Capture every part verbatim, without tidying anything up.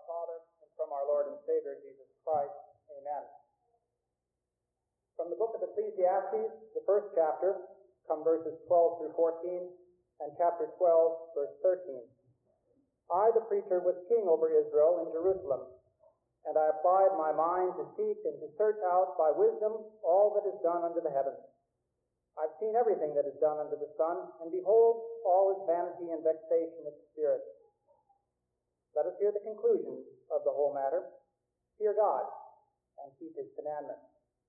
Father, and from our Lord and Savior, Jesus Christ. Amen. From the book of Ecclesiastes, the first chapter, come verses twelve through fourteen, and chapter twelve, verse thirteen. I, the preacher, was king over Israel in Jerusalem, and I applied my mind to seek and to search out by wisdom all that is done under the heavens. I've seen everything that is done under the sun, and behold, all is vanity and vexation of spirit. Let us hear the conclusion of the whole matter. Fear God and keep his commandments.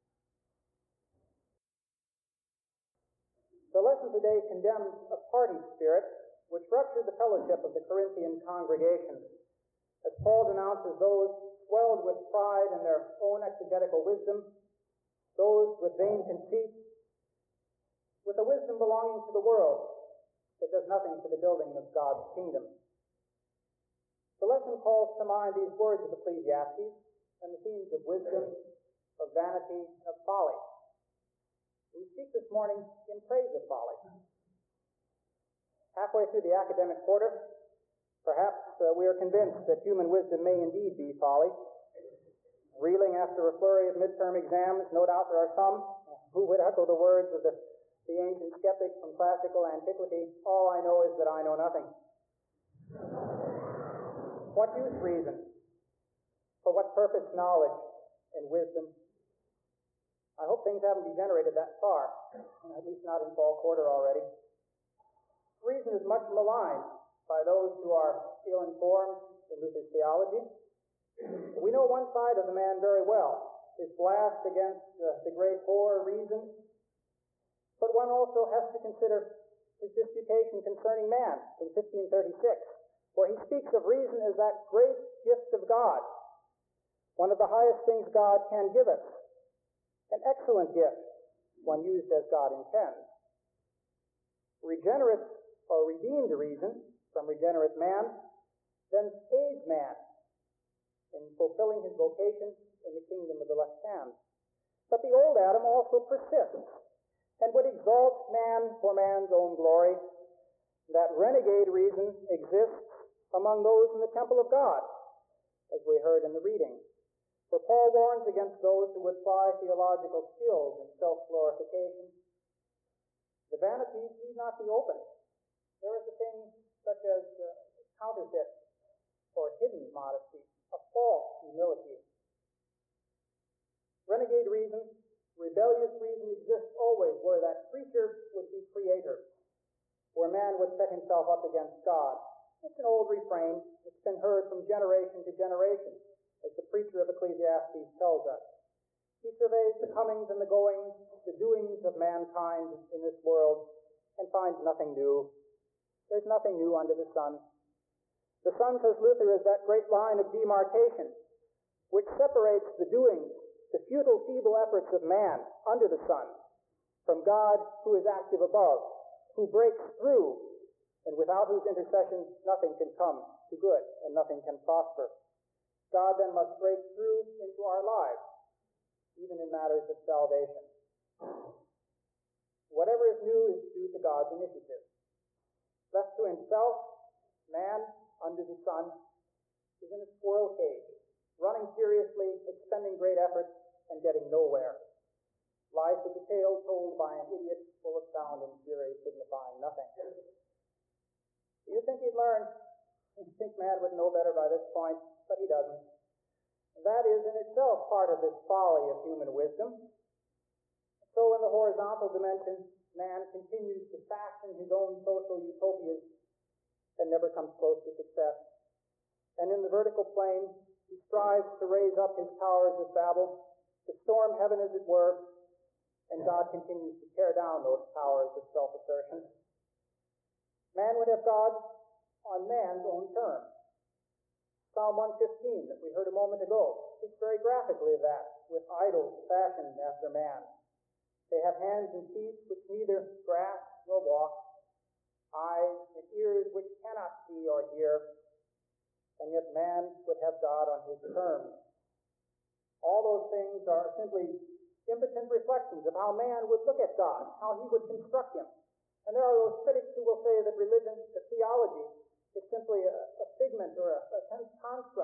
The lesson today condemns a party spirit which ruptured the fellowship of the Corinthian congregation, as Paul denounces those swelled with pride in their own exegetical wisdom, those with vain conceit, with a wisdom belonging to the world that does nothing for the building of God's kingdom. The lesson calls to mind these words of Ecclesiastes and the themes of wisdom, of vanity, and of folly. We speak this morning in praise of folly. Halfway through the academic quarter, perhaps uh, we are convinced that human wisdom may indeed be folly. Reeling after a flurry of midterm exams, no doubt there are some who would echo the words of the, the ancient skeptics from classical antiquity, all I know is that I know nothing. What use reason? For what purpose knowledge and wisdom? I hope things haven't degenerated that far, at least not in fall quarter already. Reason is much maligned by those who are ill-informed in Luther's theology. We know one side of the man very well, his blast against uh, the great whore reason, but one also has to consider his disputation concerning man in fifteen thirty-six. Where he speaks of reason as that great gift of God, one of the highest things God can give us, an excellent gift when used as God intends. Regenerate or redeemed reason from regenerate man then aids man in fulfilling his vocation in the kingdom of the left hand. But the old Adam also persists and would exalt man for man's own glory. That renegade reason exists among those in the temple of God, as we heard in the reading. For Paul warns against those who would apply theological skills in self-glorification. The vanities need not be open. There is a thing such as uh, counterfeit or hidden modesty, a false humility. Renegade reason, rebellious reason exists always where that creature would be creator, where man would set himself up against God. It's an old refrain. It's been heard from generation to generation, as the preacher of Ecclesiastes tells us. He surveys the comings and the goings, the doings of mankind in this world, and finds nothing new. There's nothing new under the sun. The sun, says Luther, is that great line of demarcation which separates the doings, the futile, feeble efforts of man under the sun, from God who is active above, who breaks through, and without whose intercession nothing can come to good and nothing can prosper. God then must break through into our lives, even in matters of salvation. Whatever is new is due to God's initiative. Left to himself, man, under the sun, is in a squirrel cage, running furiously, expending great effort, and getting nowhere. Life is a tale told by an idiot full of sound and fury, signifying nothing. You think he'd learn? You think man would know better by this point, but he doesn't. That is in itself part of this folly of human wisdom. So in the horizontal dimension, man continues to fashion his own social utopias and never comes close to success. And in the vertical plane, he strives to raise up his towers of Babel, to storm heaven as it were, and God continues to tear down those towers of self-assertion. Man would have God on man's own terms. Psalm one fifteen, that we heard a moment ago, speaks very graphically of that, with idols fashioned after man. They have hands and feet which neither grasp nor walk, eyes and ears which cannot see or hear, and yet man would have God on his terms. All those things are simply impotent reflections of how man would look at God, how he would construct him. And there are those critics who will say that religion, that theology, is simply a, a figment or a, a construct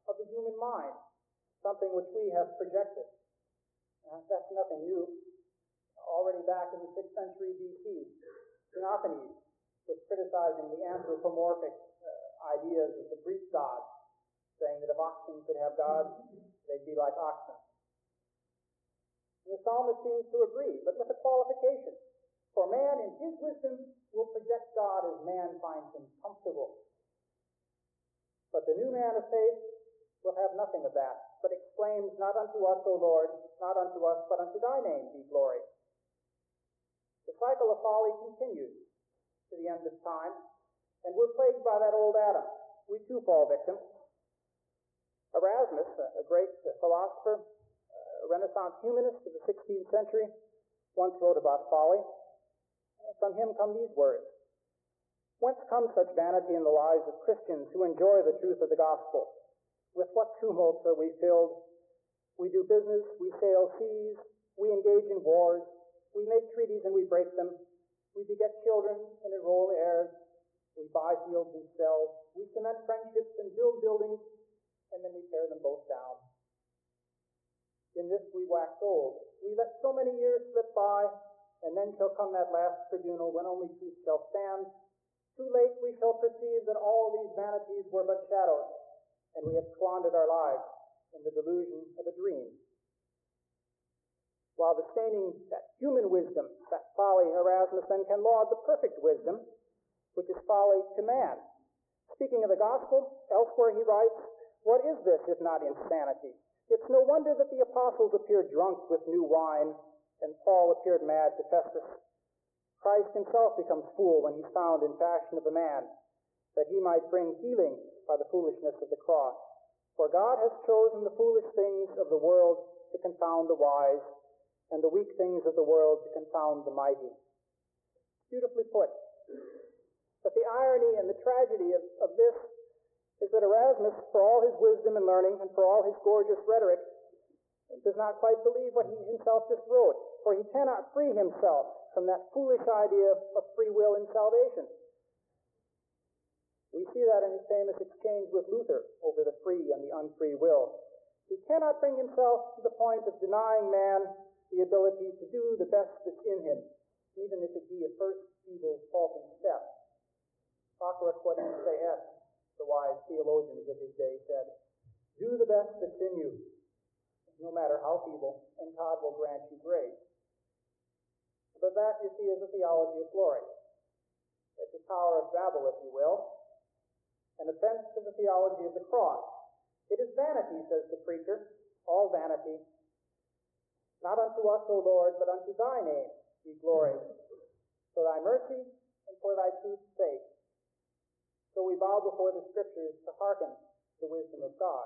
of the human mind, something which we have projected. Uh, that's nothing new. Already back in the sixth century B C, Xenophanes was criticizing the anthropomorphic uh, ideas of the Greek gods, saying that if oxen could have gods, they'd be like oxen. And the psalmist seems to agree, but with a qualification. For man in his wisdom will project God as man finds him comfortable. But the new man of faith will have nothing of that, but exclaims, not unto us, O Lord, not unto us, but unto thy name be glory. The cycle of folly continues to the end of time, and we're plagued by that old Adam. We too fall victim. Erasmus, a great philosopher, a Renaissance humanist of the sixteenth century, once wrote about folly. From him come these words: "Whence comes such vanity in the lives of Christians who enjoy the truth of the gospel? With what tumults are we filled? We do business, we sail seas, we engage in wars, we make treaties and we break them, we beget children and enroll heirs, we buy fields and sell, we cement friendships and build buildings, and then we tear them both down. In this we wax old. We let so many years slip by, and then shall come that last tribunal when only truth shall stand. Too late we shall perceive that all these vanities were but shadows, and we have squandered our lives in the delusion of a dream." While disdaining that human wisdom, that folly, Erasmus then can laud the perfect wisdom, which is folly to man. Speaking of the gospel, elsewhere he writes, "What is this if not insanity? It's no wonder that the apostles appeared drunk with new wine, and Paul appeared mad to Festus. Christ himself becomes fool when he's found in fashion of a man, that he might bring healing by the foolishness of the cross. For God has chosen the foolish things of the world to confound the wise, and the weak things of the world to confound the mighty." Beautifully put. But the irony and the tragedy of, of this is that Erasmus, for all his wisdom and learning, and for all his gorgeous rhetoric, does not quite believe what he himself just wrote, for he cannot free himself from that foolish idea of free will in salvation. We see that in his famous exchange with Luther over the free and the unfree will. He cannot bring himself to the point of denying man the ability to do the best that's in him, even if it be a first feeble, faltering step. Hoc quod iste est, the wise theologians of his day said, "Do the best that's in you, no matter how feeble, and God will grant you grace." But that, you see, is a theology of glory. It's the Tower of Babel, if you will, an offense to the theology of the cross. It is vanity, says the preacher, all vanity. Not unto us, O Lord, but unto thy name be glory, for thy mercy and for thy truth's sake. So we bow before the Scriptures to hearken to the wisdom of God.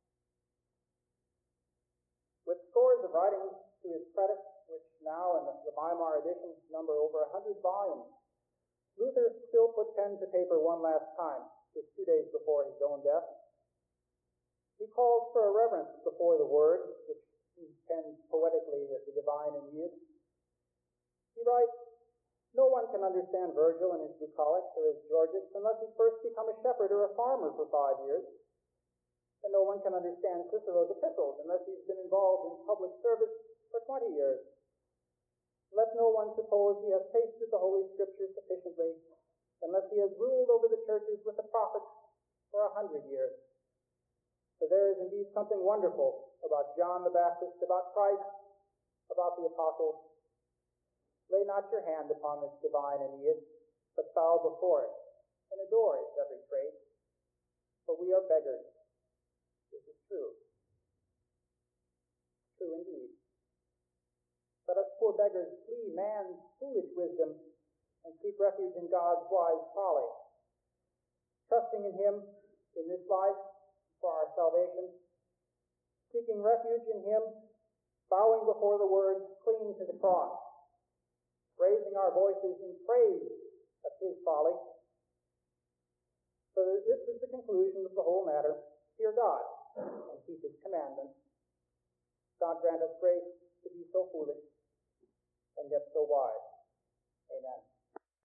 With scores of writings to his credit, which now in the, the Weimar edition number over a hundred volumes, Luther still put pen to paper one last time, just two days before his own death. He calls for a reverence before the Word, which he pens poetically as the divine and Aeneid. He writes, "No one can understand Virgil and his bucolics or his Georgics unless he's first become a shepherd or a farmer for five years. And no one can understand Cicero's epistles unless he's been involved in public service for twenty years. Let no one suppose he has tasted the Holy Scriptures sufficiently unless he has ruled over the churches with the prophets for a hundred years. For there is indeed something wonderful about John the Baptist, about Christ, about the apostles. Lay not your hand upon this divine Aeneid, but bow before it and adore its every trait. For we are beggars. This is true. True indeed. Let us poor beggars flee man's foolish wisdom and seek refuge in God's wise folly. Trusting in him in this life for our salvation, seeking refuge in him, bowing before the Word, clinging to the cross, raising our voices in praise of his folly. So this is the conclusion of the whole matter. Fear God and keep his commandments. God grant us grace to be so foolish and yet so wise. Amen.